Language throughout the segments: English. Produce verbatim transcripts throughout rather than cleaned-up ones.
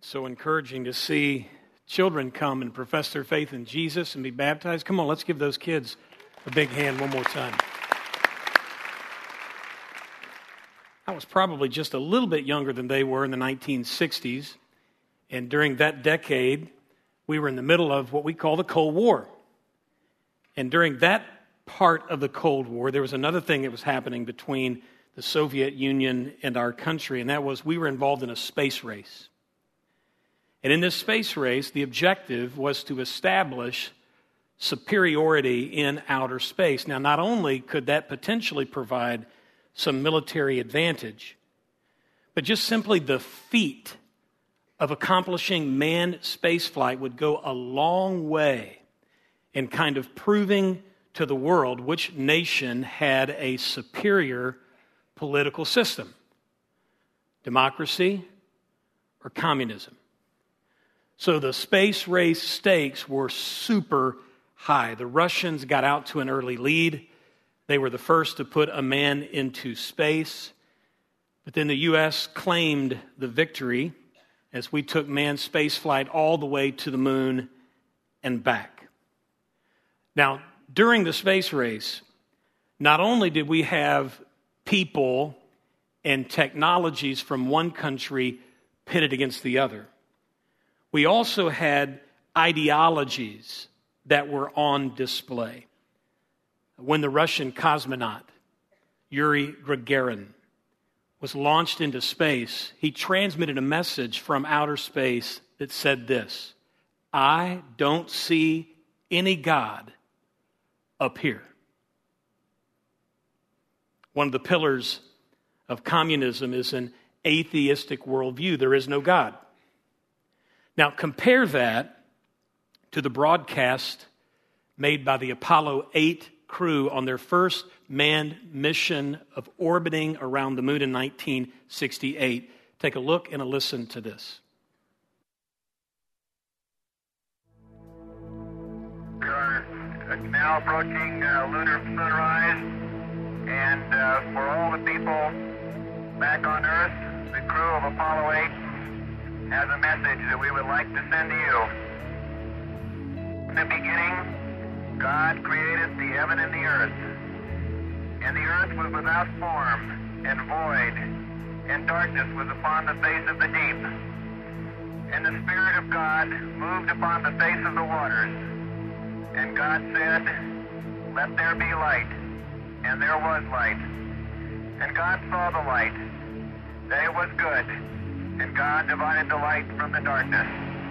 So encouraging to see children come and profess their faith in Jesus and be baptized. Come on, let's give those kids a big hand one more time. I was probably just a little bit younger than they were in the nineteen sixties. And during that decade, we were in the middle of what we call the Cold War. And during that part of the Cold War, there was another thing that was happening between the Soviet Union and our country, and that was we were involved in a space race. And in this space race, the objective was to establish superiority in outer space. Now, not only could that potentially provide some military advantage, but just simply the feat of accomplishing manned spaceflight would go a long way in kind of proving to the world which nation had a superior political system, democracy or communism. So the space race stakes were super high. The Russians got out to an early lead. They were the first to put a man into space. But then the U S claimed the victory as we took manned spaceflight all the way to the moon and back. Now, during the space race, not only did we have people and technologies from one country pitted against the other, we also had ideologies that were on display. When the Russian cosmonaut, Yuri Gagarin, was launched into space, he transmitted a message from outer space that said this: I don't see any God up here. One of the pillars of communism is an atheistic worldview. There is no God. Now, compare that to the broadcast made by the Apollo eight crew on their first manned mission of orbiting around the moon in nineteen sixty-eight. Take a look and a listen to this. We are now approaching uh, lunar sunrise, and uh, for all the people back on Earth, the crew of Apollo eight has a message that we would like to send to you. In the beginning, God created the heaven and the earth, and the earth was without form and void, and darkness was upon the face of the deep. And the Spirit of God moved upon the face of the waters. And God said, let there be light. And there was light. And God saw the light, that it was good. And God divided the light from the darkness.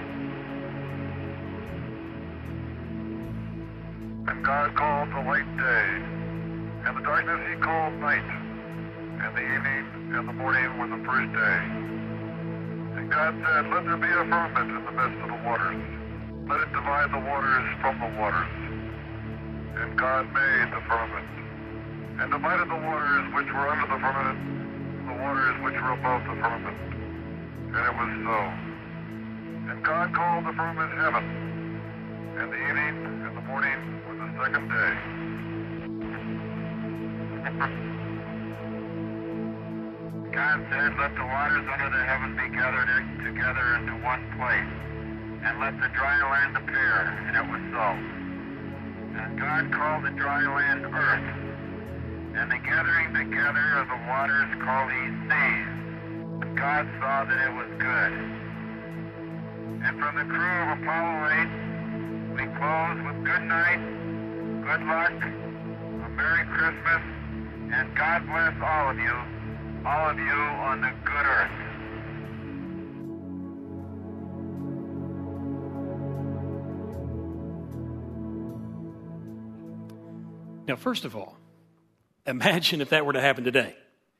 And God called the light day, and the darkness he called night. And the evening and the morning were the first day. And God said, let there be a firmament in the midst of the waters. Let it divide the waters from the waters. And God made the firmament, and divided the waters which were under the firmament from the waters which were above the firmament. And it was so. And God called the firmament heaven, and the evening and the morning were the second day. God said, let the waters under the heaven be gathered together into one place, and let the dry land appear, and it was so. And God called the dry land earth, and the gathering together of the waters called he seas. And God saw that it was good. And from the crew of Apollo eight, we close with good night, good luck, a Merry Christmas, and God bless all of you, all of you on the good earth. Now, first of all, imagine if that were to happen today.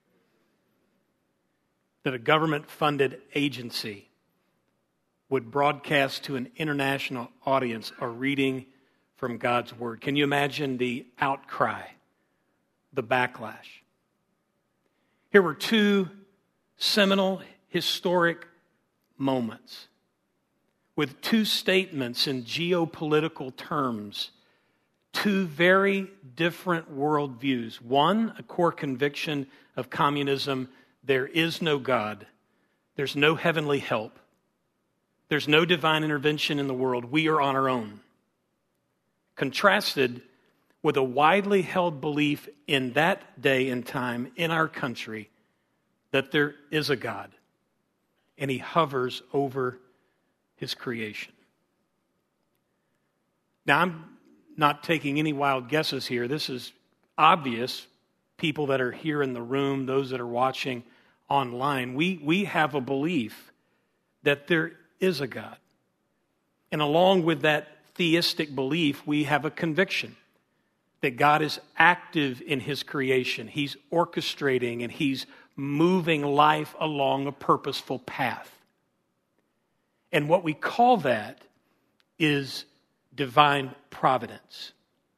That a government-funded agency would broadcast to an international audience a reading from God's Word. Can you imagine the outcry, the backlash? Here were two seminal, historic moments with two statements in geopolitical terms, two very different worldviews. One, a core conviction of communism: there is no God, there's no heavenly help, There's no divine intervention in the world. We are on our own. Contrasted with a widely held belief in that day and time in our country that there is a God and he hovers over his creation. Now, I'm not taking any wild guesses here. This is obvious. People that are here in the room, those that are watching online, we, we have a belief that there is a God. And along with that theistic belief, we have a conviction that God is active in his creation. He's orchestrating and he's moving life along a purposeful path. And what we call that is divine providence.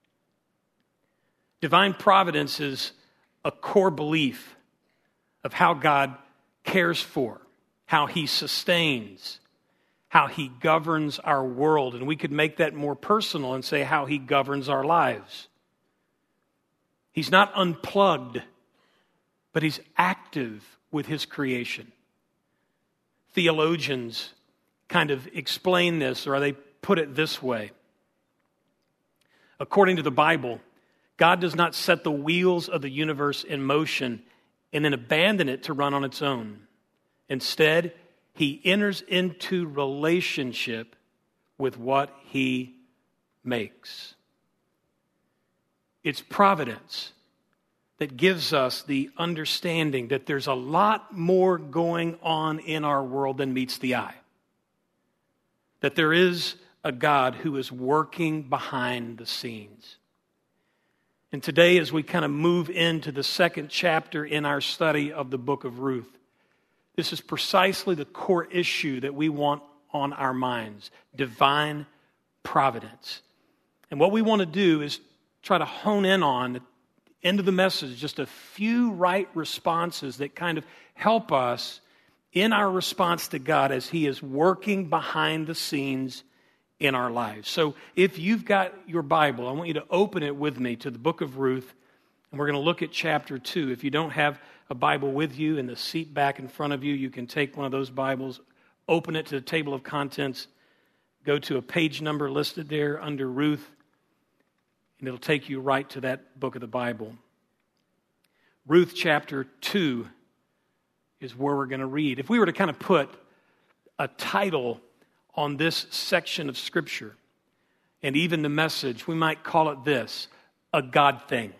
Divine providence is a core belief of how God cares for, how he sustains, how he governs our world. And we could make that more personal and say how he governs our lives. He's not unplugged, but he's active with his creation. Theologians kind of explain this, or they put it this way. According to the Bible, God does not set the wheels of the universe in motion and then abandon it to run on its own. Instead, he enters into relationship with what he makes. It's providence that gives us the understanding that there's a lot more going on in our world than meets the eye. That there is a God who is working behind the scenes. And today, as we kind of move into the second chapter in our study of the book of Ruth, this is precisely the core issue that we want on our minds: divine providence. And what we want to do is try to hone in on, at the end of the message, just a few right responses that kind of help us in our response to God as he is working behind the scenes in our lives. So if you've got your Bible, I want you to open it with me to the book of Ruth, and we're going to look at chapter two. If you don't have a Bible with you in the seat back in front of you, you can take one of those Bibles, open it to the table of contents, go to a page number listed there under Ruth, and it'll take you right to that book of the Bible. Ruth chapter two is where we're going to read. If we were to kind of put a title on this section of Scripture, and even the message, we might call it this: a God thing.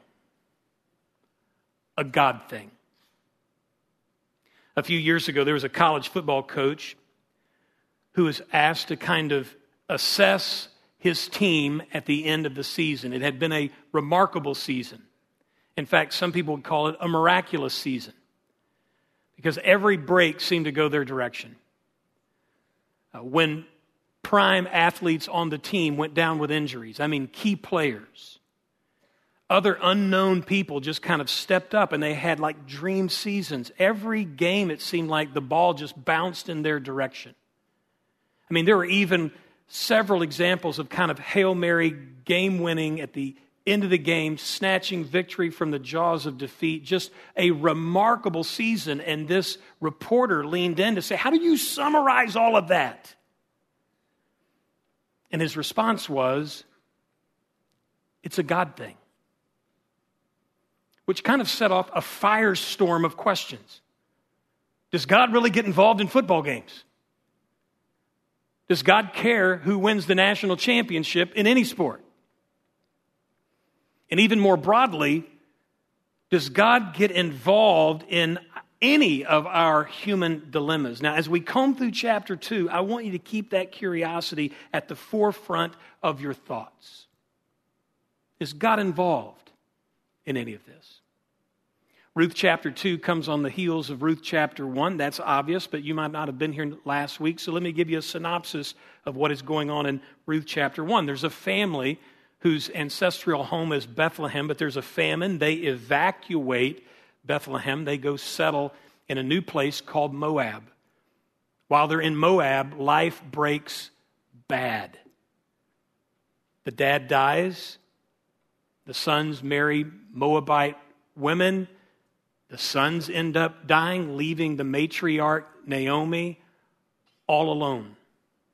A God thing. A few years ago, there was a college football coach who was asked to kind of assess his team at the end of the season. It had been a remarkable season. In fact, some people would call it a miraculous season, because every break seemed to go their direction. Uh, when prime athletes on the team went down with injuries, I mean key players, other unknown people just kind of stepped up and they had like dream seasons. Every game it seemed like the ball just bounced in their direction. I mean, there were even several examples of kind of Hail Mary game winning at the end of the game, snatching victory from the jaws of defeat. Just a remarkable season. And this reporter leaned in to say, how do you summarize all of that? And his response was, it's a God thing. Which kind of set off a firestorm of questions. Does God really get involved in football games? Does God care who wins the national championship in any sport? And even more broadly, does God get involved in any of our human dilemmas? Now, as we comb through chapter two, I want you to keep that curiosity at the forefront of your thoughts. Is God involved in any of this? Ruth chapter two comes on the heels of Ruth chapter one. That's obvious, but you might not have been here last week, so let me give you a synopsis of what is going on in Ruth chapter one. There's a family whose ancestral home is Bethlehem, but there's a famine. They evacuate Bethlehem. They go settle in a new place called Moab. While they're in Moab, life breaks bad. The dad dies. The sons marry Moabite women. The sons end up dying, leaving the matriarch Naomi all alone.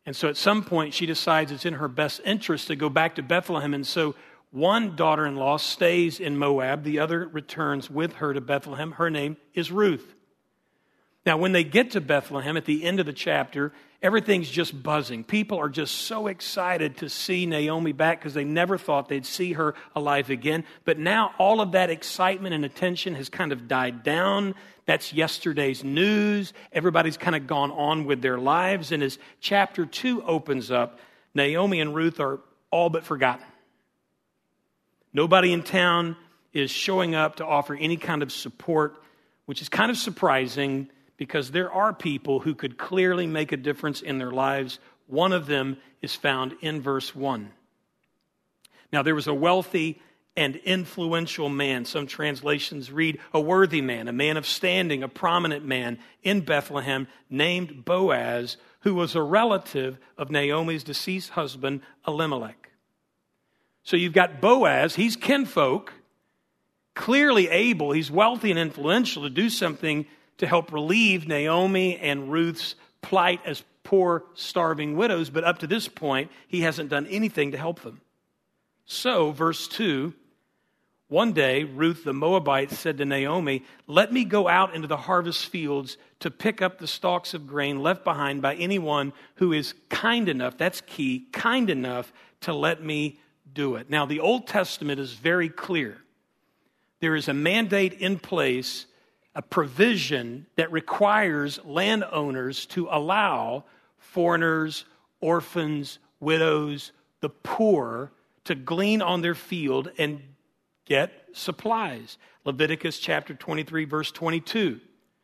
And so at some point, she decides it's in her best interest to go back to Bethlehem. And so one daughter-in-law stays in Moab. The other returns with her to Bethlehem. Her name is Ruth. Now, when they get to Bethlehem at the end of the chapter, everything's just buzzing. People are just so excited to see Naomi back because they never thought they'd see her alive again. But now all of that excitement and attention has kind of died down. That's yesterday's news. Everybody's kind of gone on with their lives. And as chapter two opens up, Naomi and Ruth are all but forgotten. Nobody in town is showing up to offer any kind of support, which is kind of surprising because there are people who could clearly make a difference in their lives. One of them is found in verse one. Now, there was a wealthy and influential man. Some translations read a worthy man, a man of standing, a prominent man in Bethlehem named Boaz, who was a relative of Naomi's deceased husband, Elimelech. So you've got Boaz, he's kinfolk, clearly able, he's wealthy and influential to do something to help relieve Naomi and Ruth's plight as poor, starving widows. But up to this point, he hasn't done anything to help them. So, verse two, one day, Ruth the Moabite said to Naomi, "Let me go out into the harvest fields to pick up the stalks of grain left behind by anyone who is kind enough," that's key, kind enough to let me do it. Now, the Old Testament is very clear. There is a mandate in place, a provision that requires landowners to allow foreigners, orphans, widows, the poor to glean on their field and get supplies. Leviticus chapter twenty-three, verse twenty-two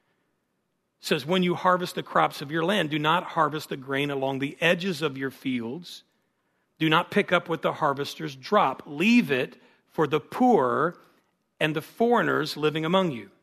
says, "When you harvest the crops of your land, do not harvest the grain along the edges of your fields. Do not pick up what the harvesters drop. Leave it for the poor and the foreigners living among you."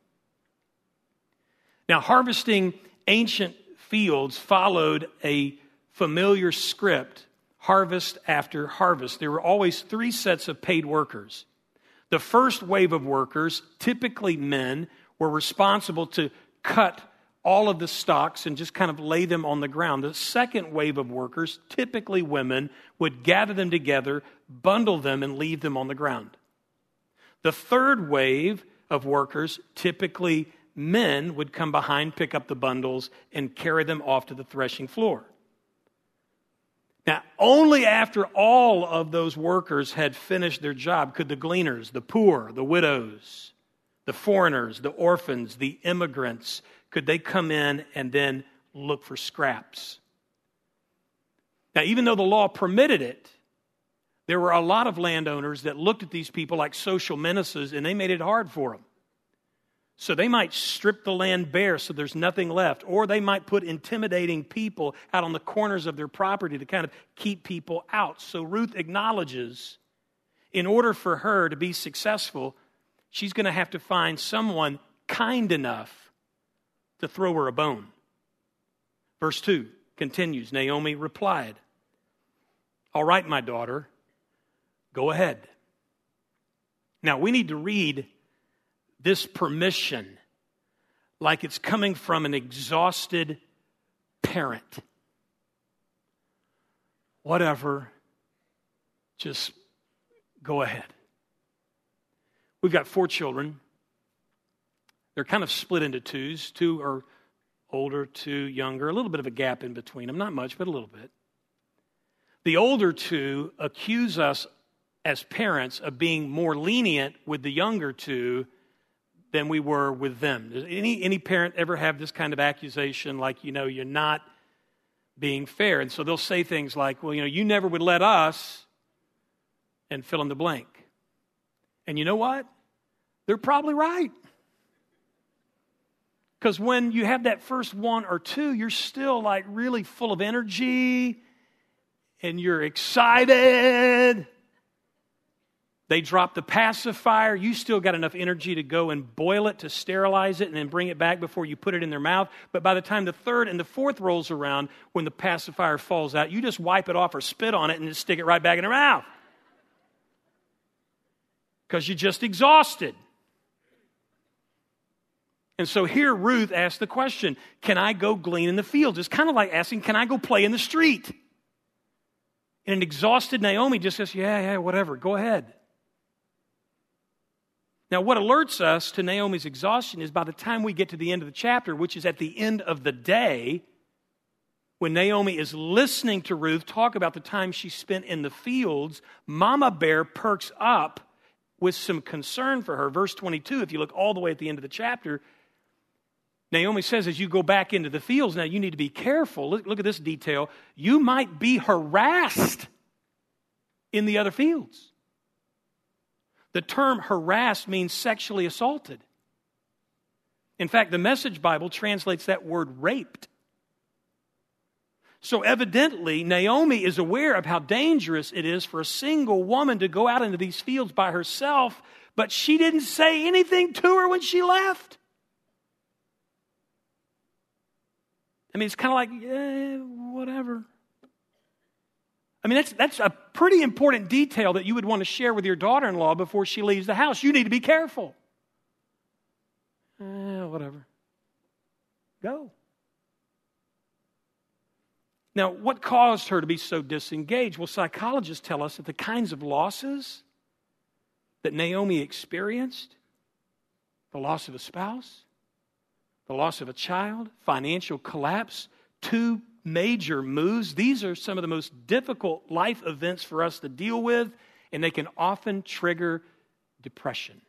Now, harvesting ancient fields followed a familiar script, harvest after harvest. There were always three sets of paid workers. The first wave of workers, typically men, were responsible to cut all of the stalks and just kind of lay them on the ground. The second wave of workers, typically women, would gather them together, bundle them, and leave them on the ground. The third wave of workers, typically men, would come behind, pick up the bundles, and carry them off to the threshing floor. Now, only after all of those workers had finished their job could the gleaners, the poor, the widows, the foreigners, the orphans, the immigrants, could they come in and then look for scraps. Now, even though the law permitted it, there were a lot of landowners that looked at these people like social menaces, and they made it hard for them. So they might strip the land bare so there's nothing left, or they might put intimidating people out on the corners of their property to kind of keep people out. So Ruth acknowledges, in order for her to be successful, she's going to have to find someone kind enough to throw her a bone. Verse two continues, Naomi replied, "All right, my daughter, go ahead." Now, we need to read this permission like it's coming from an exhausted parent. Whatever, just go ahead. We've got four children. They're kind of split into twos. Two are older, two younger. A little bit of a gap in between them. Not much, but a little bit. The older two accuse us as parents of being more lenient with the younger two than we were with them. Does any, any parent ever have this kind of accusation like, you know, you're not being fair? And so they'll say things like, well, you know, you never would let us, and fill in the blank. And you know what? They're probably right. Because when you have that first one or two, you're still like really full of energy and you're excited. They drop the pacifier. You still got enough energy to go and boil it, to sterilize it, and then bring it back before you put it in their mouth. But by the time the third and the fourth rolls around, when the pacifier falls out, you just wipe it off or spit on it and just stick it right back in their mouth. Because you're just exhausted. And so here Ruth asked the question, can I go glean in the fields? It's kind of like asking, can I go play in the street? And an exhausted Naomi just says, yeah, yeah, whatever, go ahead. Now, what alerts us to Naomi's exhaustion is by the time we get to the end of the chapter, which is at the end of the day, when Naomi is listening to Ruth talk about the time she spent in the fields, Mama Bear perks up with some concern for her. Verse twenty-two, if you look all the way at the end of the chapter, Naomi says, as you go back into the fields, now you need to be careful. Look, look at this detail. You might be harassed in the other fields. The term harassed means sexually assaulted. In fact, the Message Bible translates that word raped. So evidently, Naomi is aware of how dangerous it is for a single woman to go out into these fields by herself, but she didn't say anything to her when she left. I mean, it's kind of like, yeah, whatever. I mean, that's, that's a pretty important detail that you would want to share with your daughter-in-law before she leaves the house. You need to be careful. Eh, whatever. Go. Now, what caused her to be so disengaged? Well, psychologists tell us that the kinds of losses that Naomi experienced, the loss of a spouse, the loss of a child, financial collapse, two major moves, these are some of the most difficult life events for us to deal with, and they can often trigger depression.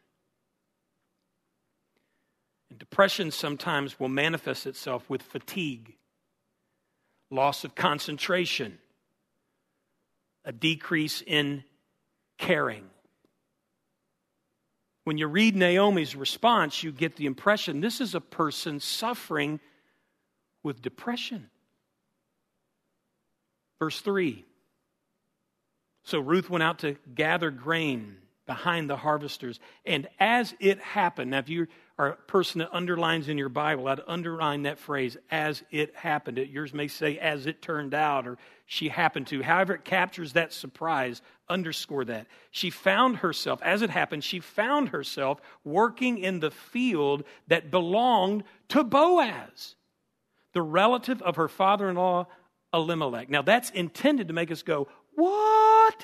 And depression sometimes will manifest itself with fatigue, loss of concentration, a decrease in caring. When you read Naomi's response, you get the impression this is a person suffering with depression. Verse three. So Ruth went out to gather grain behind the harvesters. And as it happened, now if you are a person that underlines in your Bible, I'd underline that phrase, as it happened. It, yours may say, as it turned out, or she happened to. However it captures that surprise, underscore that. She found herself, as it happened, she found herself working in the field that belonged to Boaz, the relative of her father-in-law, Elimelech. Now that's intended to make us go, what?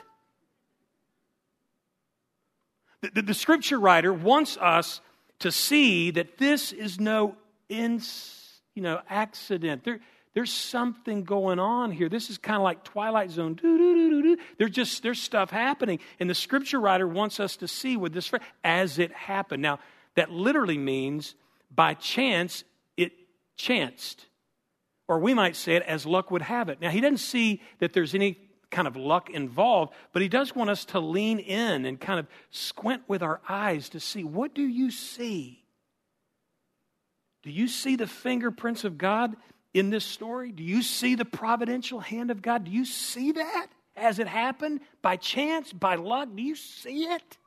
The, the, the scripture writer wants us to see that this is no ins, you know, accident. There, there's something going on here. This is kind of like Twilight Zone. Doo, doo, doo, doo, doo. There's just there's stuff happening, and the scripture writer wants us to see with this as it happened. Now that literally means by chance it chanced. Or we might say it as luck would have it. Now, he doesn't see that there's any kind of luck involved, but he does want us to lean in and kind of squint with our eyes to see, what do you see? Do you see the fingerprints of God in this story? Do you see the providential hand of God? Do you see that as it happened? By chance, by luck? Do you see it?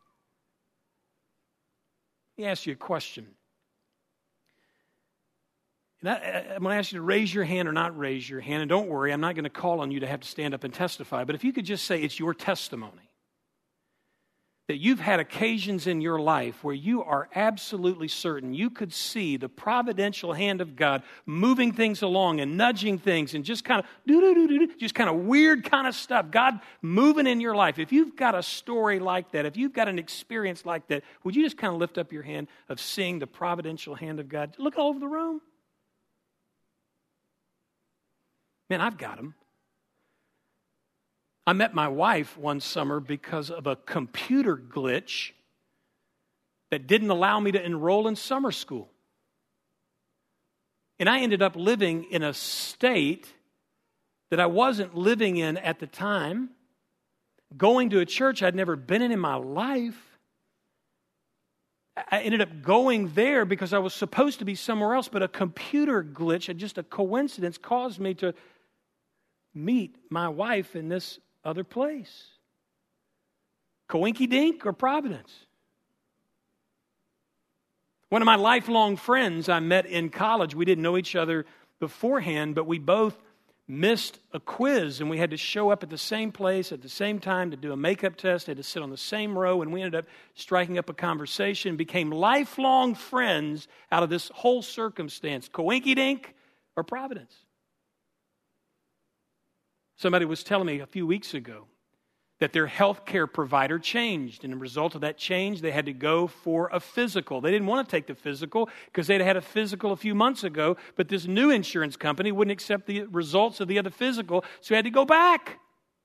Let me ask you a question. And I, I'm going to ask you to raise your hand or not raise your hand. And don't worry, I'm not going to call on you to have to stand up and testify. But if you could just say it's your testimony, that you've had occasions in your life where you are absolutely certain you could see the providential hand of God moving things along and nudging things and just kind of do-do-do-do-do, just kind of weird kind of stuff. God moving in your life. If you've got a story like that, if you've got an experience like that, would you just kind of lift up your hand of seeing the providential hand of God? Look all over the room. Man, I've got them. I met my wife one summer because of a computer glitch that didn't allow me to enroll in summer school. And I ended up living in a state that I wasn't living in at the time, going to a church I'd never been in in my life. I ended up going there because I was supposed to be somewhere else, but a computer glitch, just a coincidence, caused me to meet my wife in this other place. Coinky-dink or providence? One of my lifelong friends I met in college, we didn't know each other beforehand, but we both missed a quiz and we had to show up at the same place at the same time to do a makeup test, had to sit on the same row, and we ended up striking up a conversation, became lifelong friends out of this whole circumstance. Coinky-dink or providence? Somebody was telling me a few weeks ago that their health care provider changed. And as a result of that change, they had to go for a physical. They didn't want to take the physical because they'd had a physical a few months ago, but this new insurance company wouldn't accept the results of the other physical, so they had to go back.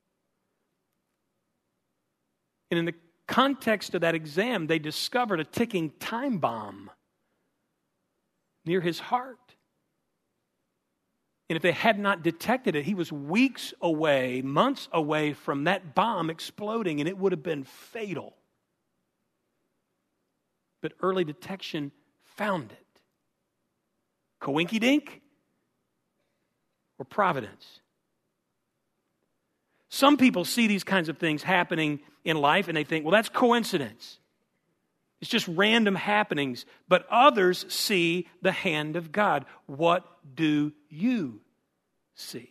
And in the context of that exam, they discovered a ticking time bomb near his heart. And if they had not detected it, he was weeks away, months away from that bomb exploding, and it would have been fatal. But early detection found it. Coinky-dink or providence? Some people see these kinds of things happening in life and they think, well, that's coincidence. It's just random happenings. But others see the hand of God. What do you see?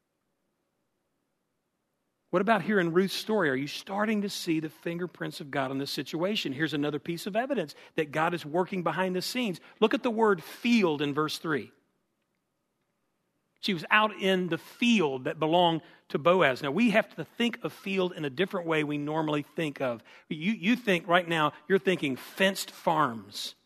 What about here in Ruth's story? Are you starting to see the fingerprints of God in this situation? Here's another piece of evidence that God is working behind the scenes. Look at the word field in verse three. She was out in the field that belonged to Boaz. Now, we have to think of field in a different way we normally think of. You, you think right now, you're thinking fenced farms.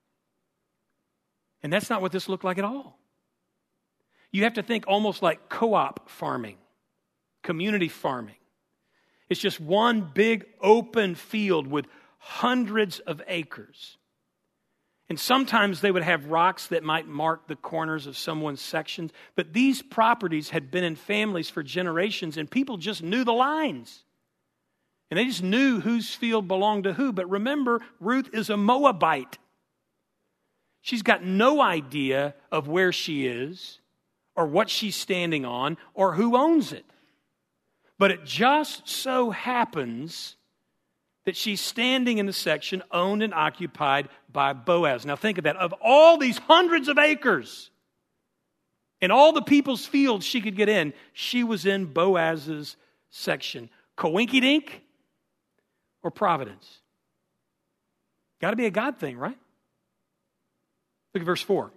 And that's not what this looked like at all. You have to think almost like co-op farming, community farming. It's just one big open field with hundreds of acres. And sometimes they would have rocks that might mark the corners of someone's sections. But these properties had been in families for generations, and people just knew the lines. And they just knew whose field belonged to who. But remember, Ruth is a Moabite. She's got no idea of where she is, or what she's standing on, or who owns it. But it just so happens that she's standing in the section owned and occupied by Boaz. Now think of that. Of all these hundreds of acres and all the people's fields she could get in, she was in Boaz's section. Coinky-dink or providence? Got to be a God thing, right? Look at verse four.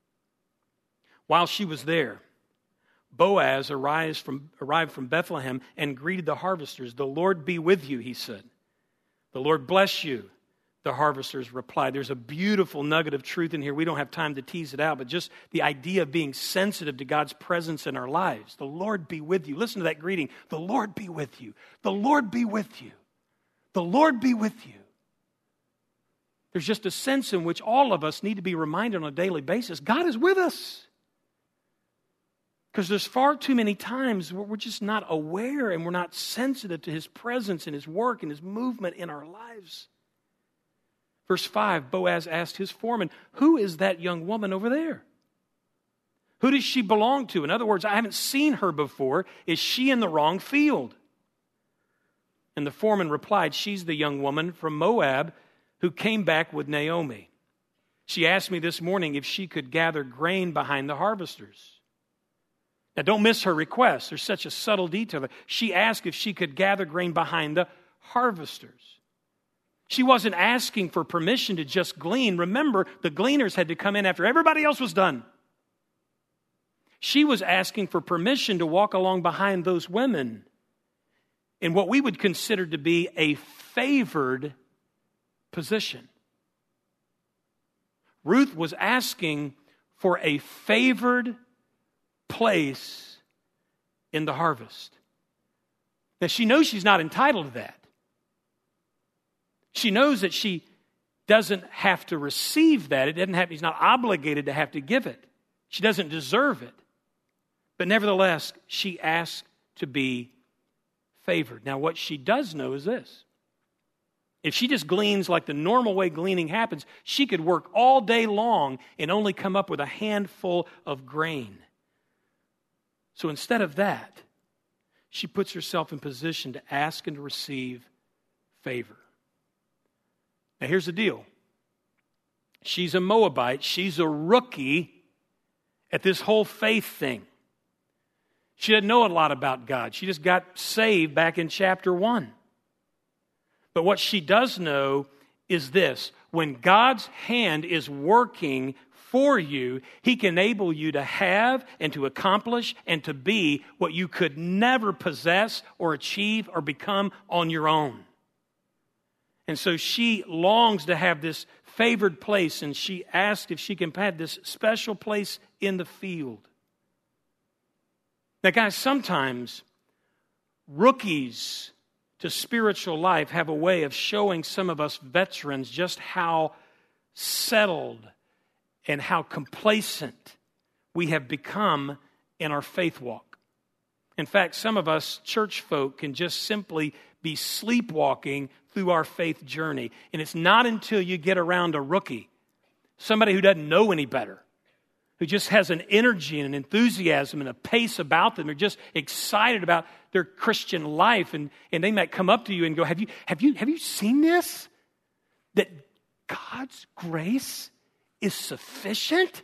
While she was there, Boaz arrived from, arrived from Bethlehem and greeted the harvesters. The Lord be with you, he said. The Lord bless you, the harvesters replied. There's a beautiful nugget of truth in here. We don't have time to tease it out, but just the idea of being sensitive to God's presence in our lives. The Lord be with you. Listen to that greeting. The Lord be with you. The Lord be with you. The Lord be with you. There's just a sense in which all of us need to be reminded on a daily basis, God is with us. Because there's far too many times where we're just not aware and we're not sensitive to His presence and His work and His movement in our lives. Verse five, Boaz asked his foreman, who is that young woman over there? Who does she belong to? In other words, I haven't seen her before. Is she in the wrong field? And the foreman replied, she's the young woman from Moab who came back with Naomi. She asked me this morning if she could gather grain behind the harvesters. Now, don't miss her request. There's such a subtle detail. She asked if she could gather grain behind the harvesters. She wasn't asking for permission to just glean. Remember, the gleaners had to come in after everybody else was done. She was asking for permission to walk along behind those women in what we would consider to be a favored position. Ruth was asking for a favored place in the harvest. Now, she knows she's not entitled to that. She knows that she doesn't have to receive that. It doesn't have, she's not obligated to have to give it. She doesn't deserve it. But nevertheless, she asks to be favored. Now, what she does know is this. If she just gleans like the normal way gleaning happens, she could work all day long and only come up with a handful of grain. So instead of that, she puts herself in position to ask and to receive favor. Now here's the deal. She's a Moabite. She's a rookie at this whole faith thing. She doesn't know a lot about God. She just got saved back in chapter one. But what she does know is this. When God's hand is working for you, He can enable you to have and to accomplish and to be what you could never possess or achieve or become on your own. And so she longs to have this favored place, and she asks if she can have this special place in the field. Now, guys, sometimes rookies to spiritual life have a way of showing some of us veterans just how settled and how complacent we have become in our faith walk. In fact, some of us church folk can just simply be sleepwalking through our faith journey. And it's not until you get around a rookie, somebody who doesn't know any better, who just has an energy and an enthusiasm and a pace about them. They're just excited about their Christian life. And, and they might come up to you and go, have you, have you, have you seen this? That God's grace is sufficient?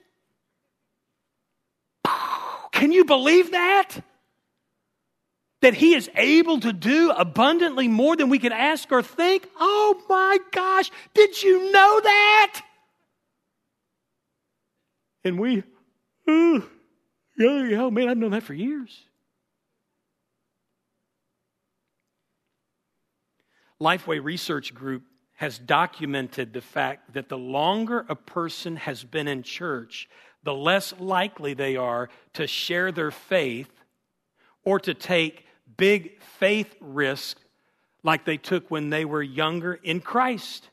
Can you believe that? That He is able to do abundantly more than we can ask or think? Oh my gosh, did you know that? And we, oh, oh man, I've known that for years. Lifeway Research Group has documented the fact that the longer a person has been in church, the less likely they are to share their faith or to take big faith risks like they took when they were younger in Christ.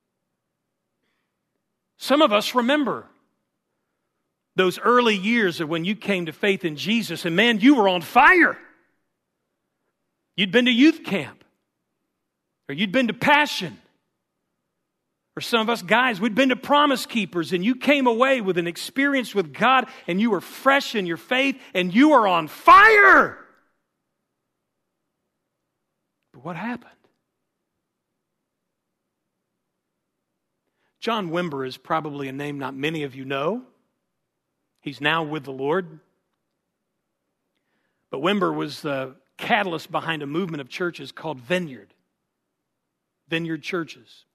Some of us remember those early years of when you came to faith in Jesus, and man, you were on fire. You'd been to youth camp, or you'd been to Passion. Or some of us guys, we'd been to Promise Keepers, and you came away with an experience with God, and you were fresh in your faith, and you were on fire. But what happened? John Wimber is probably a name not many of you know. He's now with the Lord. But Wimber was the catalyst behind a movement of churches called Vineyard. Vineyard churches.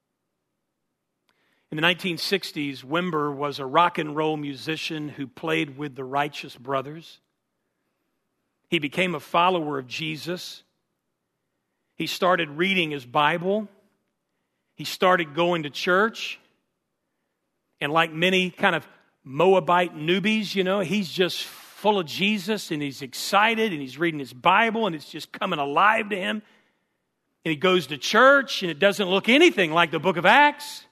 In the nineteen sixties, Wimber was a rock and roll musician who played with the Righteous Brothers. He became a follower of Jesus. He started reading his Bible. He started going to church. And like many kind of Moabite newbies, you know, he's just full of Jesus, and he's excited, and he's reading his Bible, and it's just coming alive to him. And he goes to church, and it doesn't look anything like the book of Acts.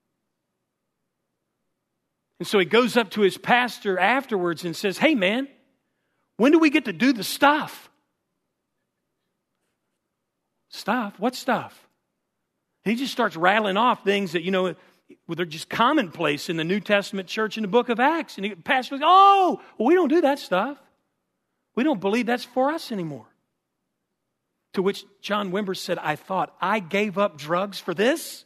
And so he goes up to his pastor afterwards and says, hey man, when do we get to do the stuff? Stuff? What stuff? And he just starts rattling off things that, you know, they're just commonplace in the New Testament church in the book of Acts. And the pastor goes, oh, well, we don't do that stuff. We don't believe that's for us anymore. To which John Wimber said, I thought I gave up drugs for this?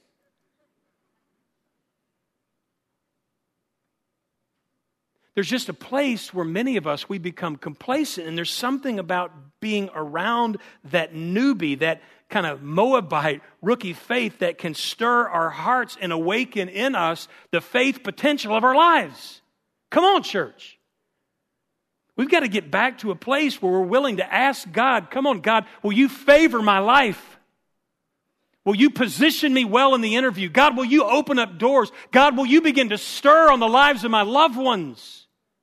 There's just a place where many of us, we become complacent, and there's something about being around that newbie, that kind of Moabite rookie faith that can stir our hearts and awaken in us the faith potential of our lives. Come on, church. We've got to get back to a place where we're willing to ask God, come on, God, will you favor my life? Will you position me well in the interview? God, will you open up doors? God, will you begin to stir on the lives of my loved ones?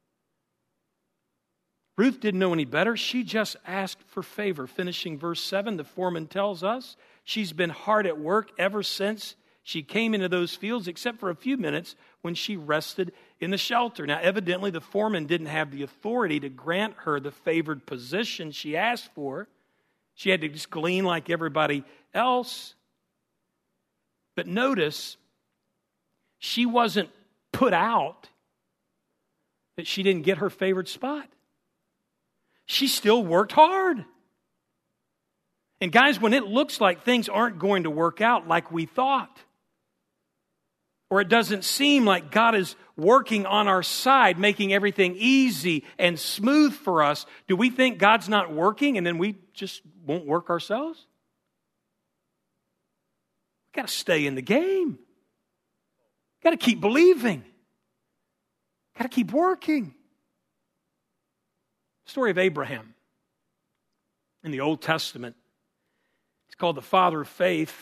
Ruth didn't know any better. She just asked for favor. Finishing verse seven, the foreman tells us she's been hard at work ever since she came into those fields, except for a few minutes when she rested in the shelter. Now, evidently, the foreman didn't have the authority to grant her the favored position she asked for. She had to just glean like everybody else. But notice, she wasn't put out that she didn't get her favored spot. She still worked hard. And guys, when it looks like things aren't going to work out like we thought, or it doesn't seem like God is working on our side, making everything easy and smooth for us, do we think God's not working and then we just won't work ourselves? We've got to stay in the game. We've got to keep believing. Got to keep working. Story of Abraham in the Old Testament. He's called the father of faith.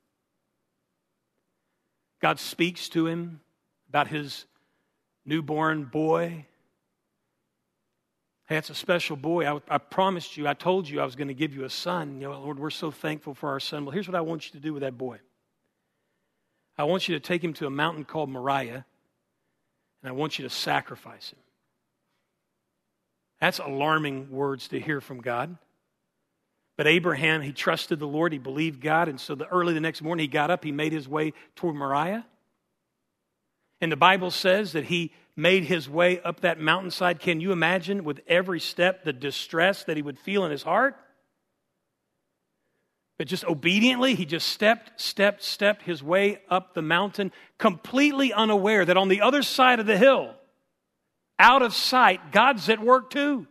God speaks to him about his newborn boy. Hey, it's a special boy. I, I promised you, I told you I was going to give you a son. You know, Lord, we're so thankful for our son. Well, here's what I want you to do with that boy. I want you to take him to a mountain called Moriah, and I want you to sacrifice him. That's alarming words to hear from God. But Abraham, he trusted the Lord, he believed God, and so the early the next morning he got up, he made his way toward Moriah. And the Bible says that he made his way up that mountainside. Can you imagine with every step the distress that he would feel in his heart? But just obediently, he just stepped, stepped, stepped his way up the mountain, completely unaware that on the other side of the hill, out of sight, God's at work too.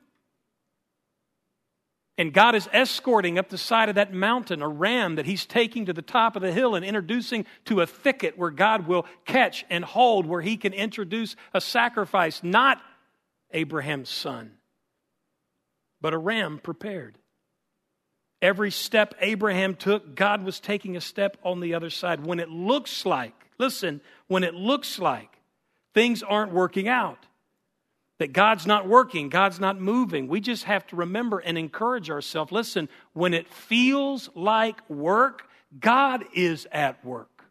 And God is escorting up the side of that mountain a ram that he's taking to the top of the hill and introducing to a thicket where God will catch and hold, where he can introduce a sacrifice, not Abraham's son, but a ram prepared. Every step Abraham took, God was taking a step on the other side. When it looks like, listen, when it looks like things aren't working out, that God's not working, God's not moving, we just have to remember and encourage ourselves. Listen, when it feels like work, God is at work.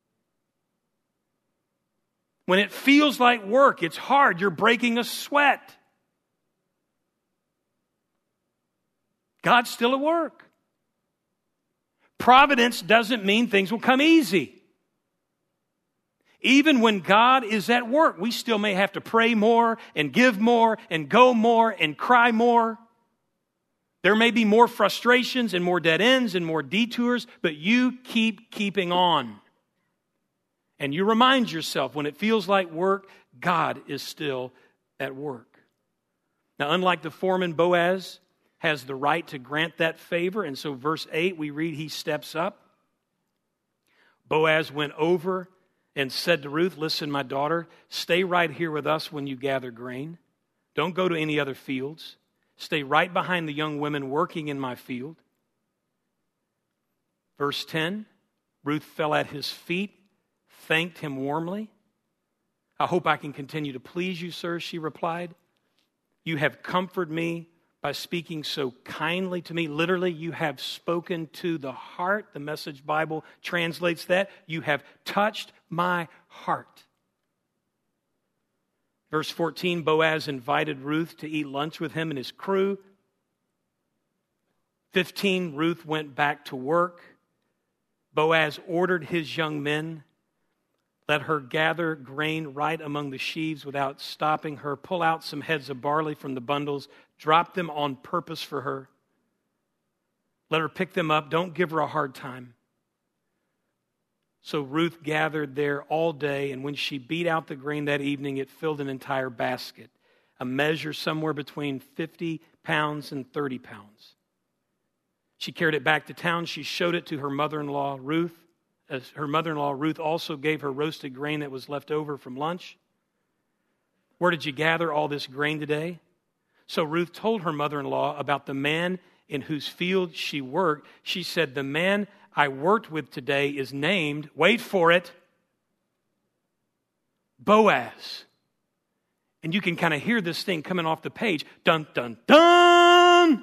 When it feels like work, it's hard, you're breaking a sweat. God's still at work. Providence doesn't mean things will come easy. Even when God is at work, we still may have to pray more and give more and go more and cry more. There may be more frustrations and more dead ends and more detours, but you keep keeping on. And you remind yourself when it feels like work, God is still at work. Now, unlike the foreman, Boaz has the right to grant that favor. And so verse eight, we read, he steps up. Boaz went over and said to Ruth, listen, my daughter, stay right here with us when you gather grain. Don't go to any other fields. Stay right behind the young women working in my field. Verse ten, Ruth fell at his feet, thanked him warmly. I hope I can continue to please you, sir, she replied. You have comforted me by speaking so kindly to me. Literally, you have spoken to the heart. The Message Bible translates that. You have touched my heart. Verse fourteen, Boaz invited Ruth to eat lunch with him and his crew. fifteen, Ruth went back to work. Boaz ordered his young men, let her gather grain right among the sheaves without stopping her, pull out some heads of barley from the bundles, drop them on purpose for her. Let her pick them up. Don't give her a hard time. So Ruth gathered there all day, and when she beat out the grain that evening, it filled an entire basket, a measure somewhere between fifty pounds and thirty pounds. She carried it back to town. She showed it to her mother-in-law, Ruth. As her mother-in-law, Ruth, also gave her roasted grain that was left over from lunch. Where did you gather all this grain today? So Ruth told her mother-in-law about the man in whose field she worked. She said, the man I worked with today is named, wait for it, Boaz. And you can kind of hear this thing coming off the page. Dun, dun, dun!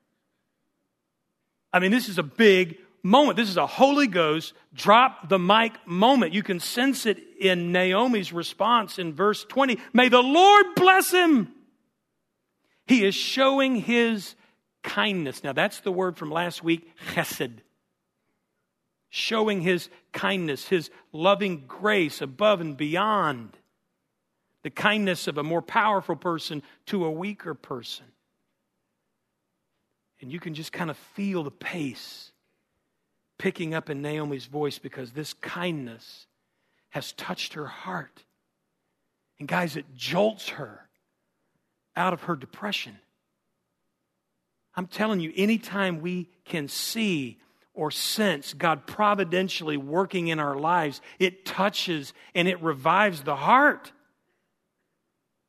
I mean, this is a big moment. This is a Holy Ghost drop the mic moment. You can sense it in Naomi's response in verse twenty. May the Lord bless him. He is showing his kindness. Now that's the word from last week, chesed. Showing his kindness, his loving grace above and beyond the kindness of a more powerful person to a weaker person. And you can just kind of feel the pace picking up in Naomi's voice because this kindness has touched her heart. And guys, it jolts her out of her depression. I'm telling you, anytime we can see or sense God providentially working in our lives, it touches and it revives the heart.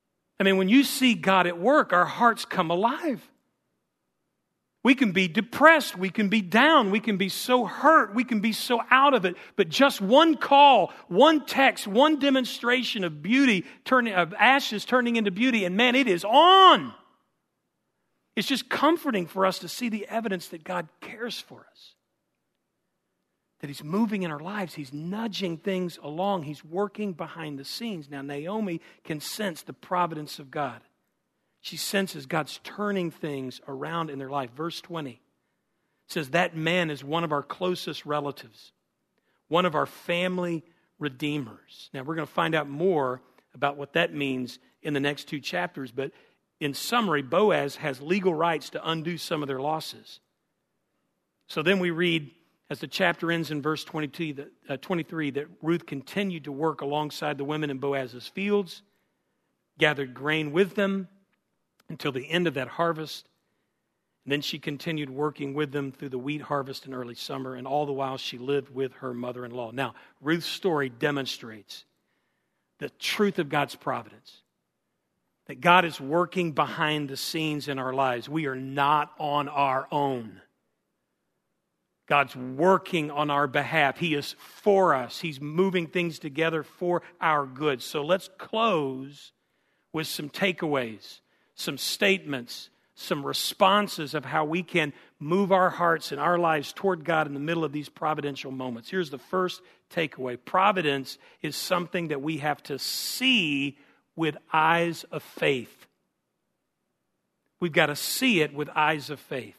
I mean, when you see God at work, our hearts come alive. We can be depressed. We can be down. We can be so hurt. We can be so out of it. But just one call, one text, one demonstration of beauty, turning of ashes turning into beauty, and man, it is on. It's just comforting for us to see the evidence that God cares for us. That He's moving in our lives. He's nudging things along. He's working behind the scenes. Now, Naomi can sense the providence of God. She senses God's turning things around in their life. Verse twenty says, that man is one of our closest relatives, one of our family redeemers. Now, we're going to find out more about what that means in the next two chapters, but in summary, Boaz has legal rights to undo some of their losses. So then we read, as the chapter ends in verse twenty-two, that, uh, twenty-three, that Ruth continued to work alongside the women in Boaz's fields, gathered grain with them, until the end of that harvest. And then she continued working with them through the wheat harvest in early summer, and all the while she lived with her mother-in-law. Now, Ruth's story demonstrates the truth of God's providence, that God is working behind the scenes in our lives. We are not on our own. God's working on our behalf. He is for us. He's moving things together for our good. So let's close with some takeaways, some statements, some responses of how we can move our hearts and our lives toward God in the middle of these providential moments. Here's the first takeaway. Providence is something that we have to see with eyes of faith. We've got to see it with eyes of faith.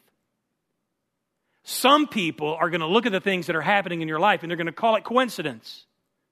Some people are going to look at the things that are happening in your life and they're going to call it coincidence.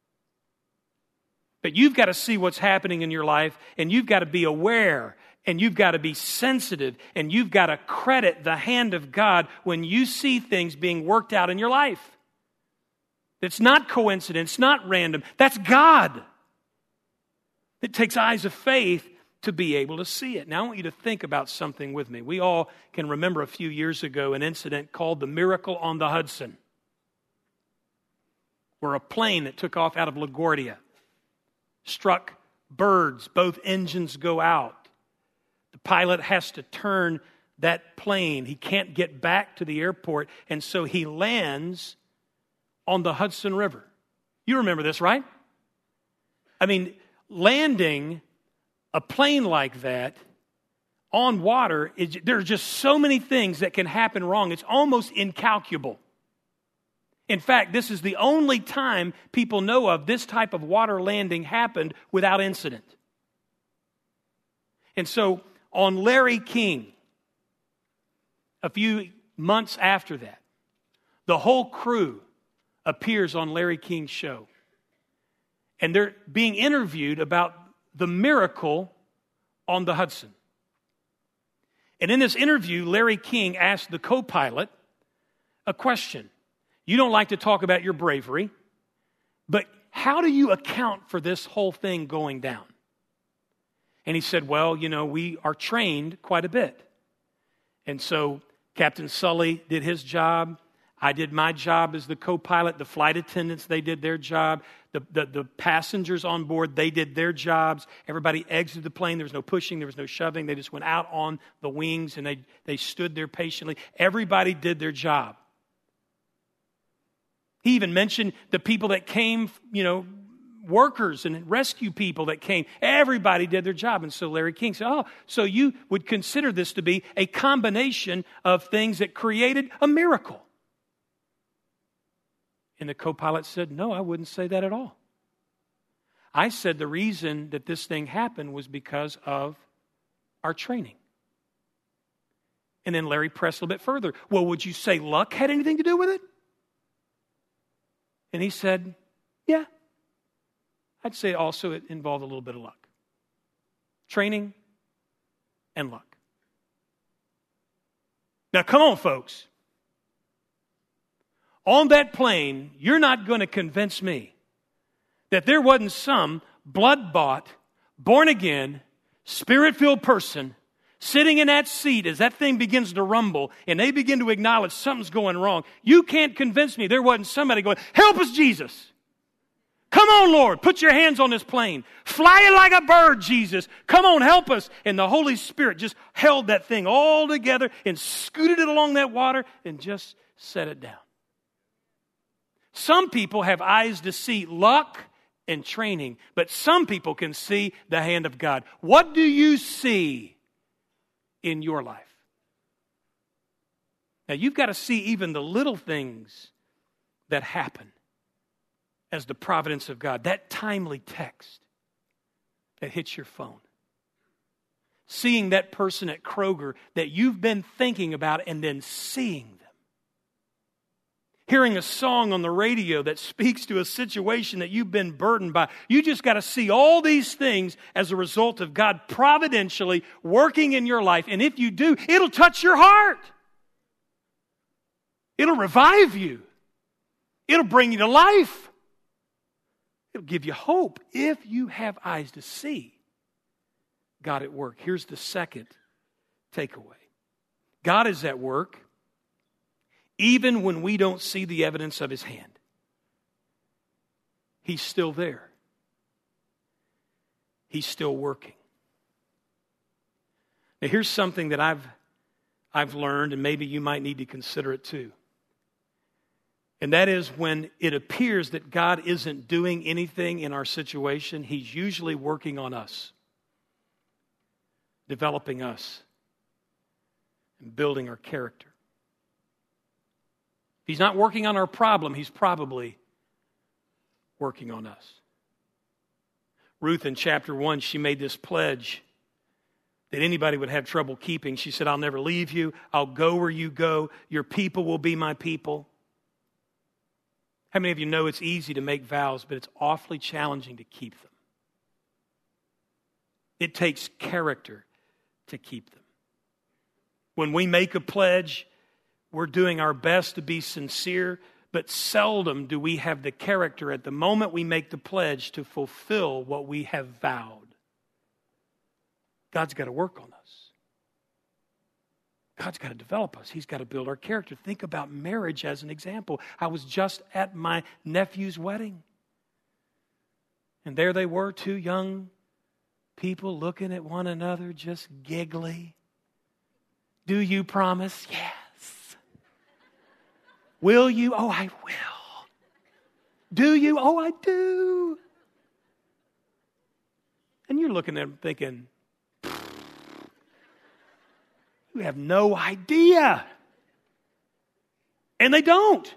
But you've got to see what's happening in your life, and you've got to be aware, and you've got to be sensitive, and you've got to credit the hand of God when you see things being worked out in your life. It's not coincidence, not random. That's God. It takes eyes of faith to be able to see it. Now, I want you to think about something with me. We all can remember a few years ago an incident called the Miracle on the Hudson, where a plane that took off out of LaGuardia struck birds. Both engines go out. The pilot has to turn that plane. He can't get back to the airport, and so he lands on the Hudson River. You remember this, right? I mean, landing a plane like that on water, is, there are just so many things that can happen wrong. It's almost incalculable. In fact, this is the only time people know of this type of water landing happened without incident. And so on Larry King, a few months after that, the whole crew appears on Larry King's show. And they're being interviewed about the miracle on the Hudson. And in this interview, Larry King asked the co-pilot a question. You don't like to talk about your bravery, but how do you account for this whole thing going down? And he said, well, you know, we are trained quite a bit. And so Captain Sully did his job. I did my job as the co-pilot. The flight attendants, they did their job. The, the, the passengers on board, they did their jobs. Everybody exited the plane. There was no pushing. There was no shoving. They just went out on the wings and they, they stood there patiently. Everybody did their job. He even mentioned the people that came, you know, workers and rescue people that came. Everybody did their job. And so Larry King said, oh, so you would consider this to be a combination of things that created a miracle. And the co-pilot said, no, I wouldn't say that at all. I said the reason that this thing happened was because of our training. And then Larry pressed a little bit further. Well, would you say luck had anything to do with it? And he said, yeah. I'd say also it involved a little bit of luck. Training and luck. Now, come on, folks. On that plane, you're not going to convince me that there wasn't some blood-bought, born-again, spirit-filled person sitting in that seat as that thing begins to rumble and they begin to acknowledge something's going wrong. You can't convince me there wasn't somebody going, help us, Jesus. Come on, Lord, put your hands on this plane. Fly it like a bird, Jesus. Come on, help us. And the Holy Spirit just held that thing all together and scooted it along that water and just set it down. Some people have eyes to see luck and training, but some people can see the hand of God. What do you see in your life? Now, you've got to see even the little things that happen as the providence of God. That timely text that hits your phone. Seeing that person at Kroger that you've been thinking about and then seeing them. Hearing a song on the radio that speaks to a situation that you've been burdened by. You just got to see all these things as a result of God providentially working in your life. And if you do, it'll touch your heart. It'll revive you. It'll bring you to life. It'll give you hope if you have eyes to see God at work. Here's the second takeaway. God is at work even when we don't see the evidence of His hand. He's still there. He's still working. Now here's something that I've, I've learned, and maybe you might need to consider it too. And that is when it appears that God isn't doing anything in our situation, He's usually working on us, developing us, and building our character. If He's not working on our problem, He's probably working on us. Ruth in chapter one, she made this pledge that anybody would have trouble keeping. She said, I'll never leave you. I'll go where you go. Your people will be my people. How many of you know it's easy to make vows, but it's awfully challenging to keep them? It takes character to keep them. When we make a pledge, we're doing our best to be sincere, but seldom do we have the character at the moment we make the pledge to fulfill what we have vowed. God's got to work on us. God's got to develop us. He's got to build our character. Think about marriage as an example. I was just at my nephew's wedding. And there they were, two young people looking at one another, just giggly. Do you promise? Yes. Will you? Oh, I will. Do you? Oh, I do. And you're looking at them thinking, you have no idea. And they don't.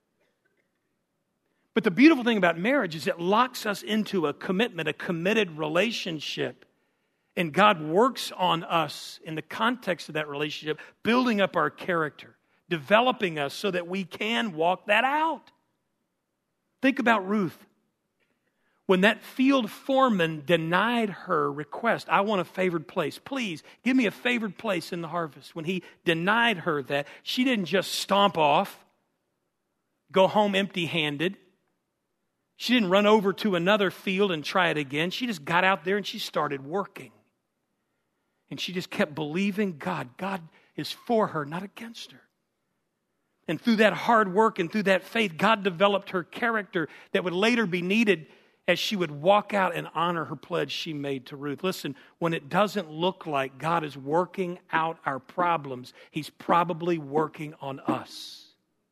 But the beautiful thing about marriage is it locks us into a commitment, a committed relationship. And God works on us in the context of that relationship, building up our character, developing us so that we can walk that out. Think about Ruth. When that field foreman denied her request, I want a favored place. Please, give me a favored place in the harvest. When he denied her that, she didn't just stomp off, go home empty-handed. She didn't run over to another field and try it again. She just got out there and she started working. And she just kept believing God. God is for her, not against her. And through that hard work and through that faith, God developed her character that would later be needed as she would walk out and honor her pledge she made to Ruth. Listen, when it doesn't look like God is working out our problems, He's probably working on us.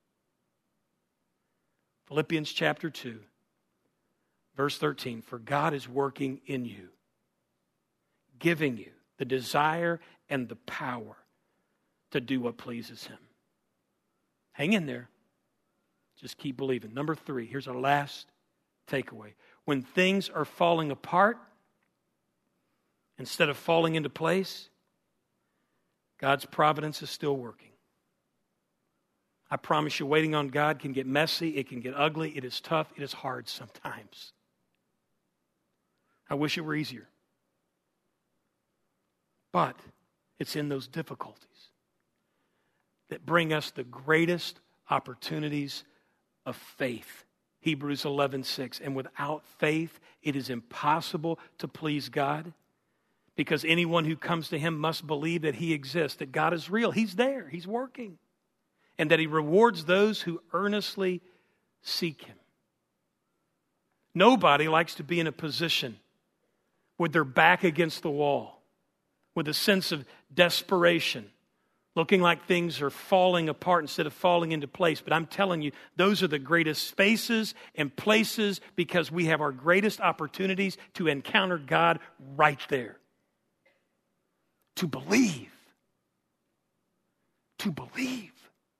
Philippians chapter two, verse thirteen, for God is working in you, giving you the desire and the power to do what pleases Him. Hang in there. Just keep believing. Number three, here's our last takeaway. When things are falling apart, instead of falling into place, God's providence is still working. I promise you, waiting on God can get messy, it can get ugly, it is tough, it is hard sometimes. I wish it were easier. But it's in those difficulties that bring us the greatest opportunities of faith. Hebrews eleven six, and without faith it is impossible to please God, because anyone who comes to Him must believe that He exists, that God is real, He's there, He's working, and that He rewards those who earnestly seek Him. Nobody likes to be in a position with their back against the wall, with a sense of desperation, looking like things are falling apart instead of falling into place. But I'm telling you, those are the greatest spaces and places because we have our greatest opportunities to encounter God right there. To believe. To believe.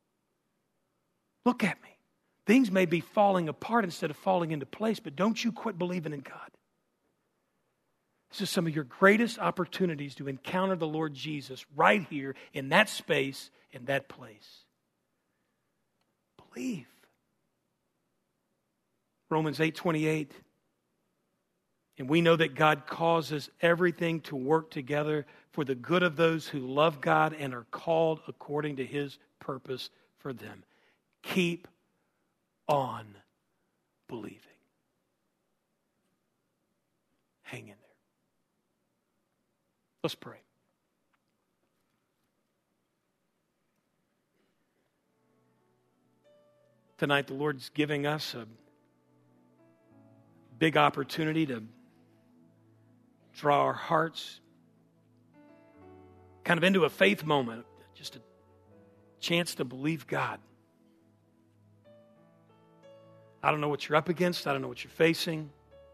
Look at me. Things may be falling apart instead of falling into place, but don't you quit believing in God. This is some of your greatest opportunities to encounter the Lord Jesus right here in that space, in that place. Believe. Romans eight twenty-eight. And we know that God causes everything to work together for the good of those who love God and are called according to His purpose for them. Keep on believing. Hang in there. Let's pray. Tonight, the Lord's giving us a big opportunity to draw our hearts kind of into a faith moment, just a chance to believe God. I don't know what you're up against. I don't know what you're facing.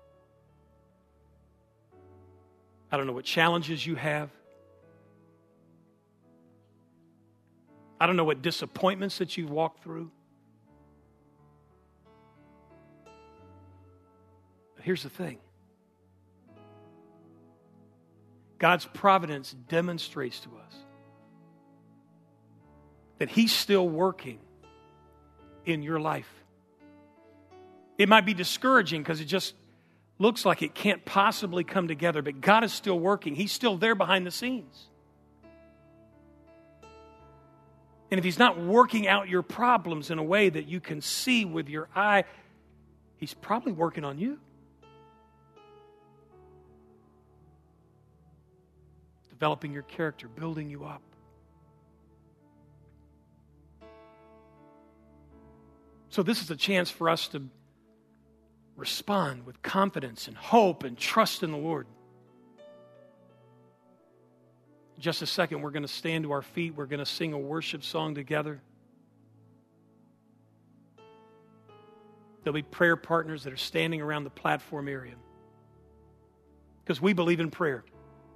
I don't know what challenges you have. I don't know what disappointments that you've walked through. But here's the thing. God's providence demonstrates to us that He's still working in your life. It might be discouraging because it just looks like it can't possibly come together, but God is still working. He's still there behind the scenes. And if He's not working out your problems in a way that you can see with your eye, He's probably working on you. Developing your character, building you up. So this is a chance for us to respond with confidence and hope and trust in the Lord. In just a second, we're going to stand to our feet. We're going to sing a worship song together. There'll be prayer partners that are standing around the platform area because we believe in prayer.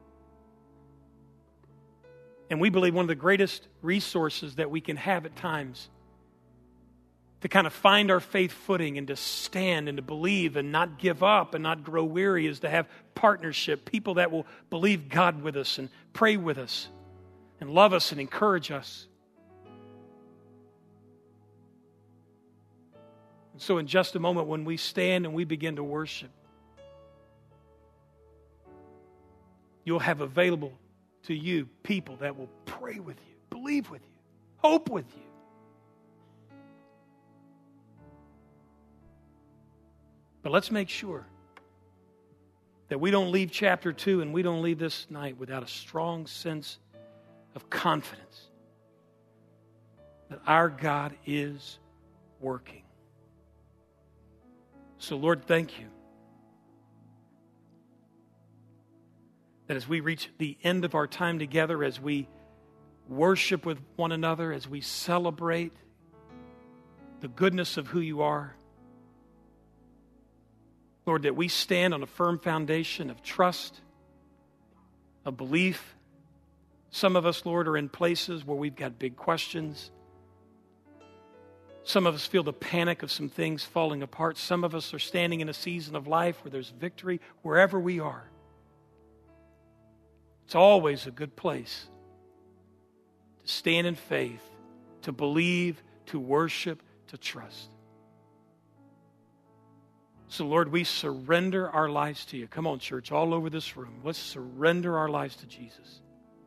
And we believe one of the greatest resources that we can have at times to kind of find our faith footing and to stand and to believe and not give up and not grow weary is to have partnership, people that will believe God with us and pray with us and love us and encourage us. And so in just a moment when we stand and we begin to worship, you'll have available to you people that will pray with you, believe with you, hope with you. But let's make sure that we don't leave chapter two and we don't leave this night without a strong sense of confidence that our God is working. So Lord, thank you that as we reach the end of our time together, as we worship with one another, as we celebrate the goodness of who you are, Lord, that we stand on a firm foundation of trust, of belief. Some of us, Lord, are in places where we've got big questions. Some of us feel the panic of some things falling apart. Some of us are standing in a season of life where there's victory wherever we are. It's always a good place to stand in faith, to believe, to worship, to trust. So, Lord, we surrender our lives to you. Come on, church, all over this room. Let's surrender our lives to Jesus.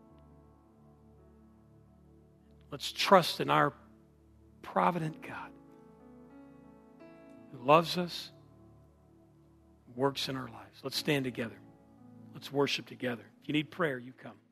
Let's trust in our provident God who loves us, works in our lives. Let's stand together. Let's worship together. If you need prayer, you come.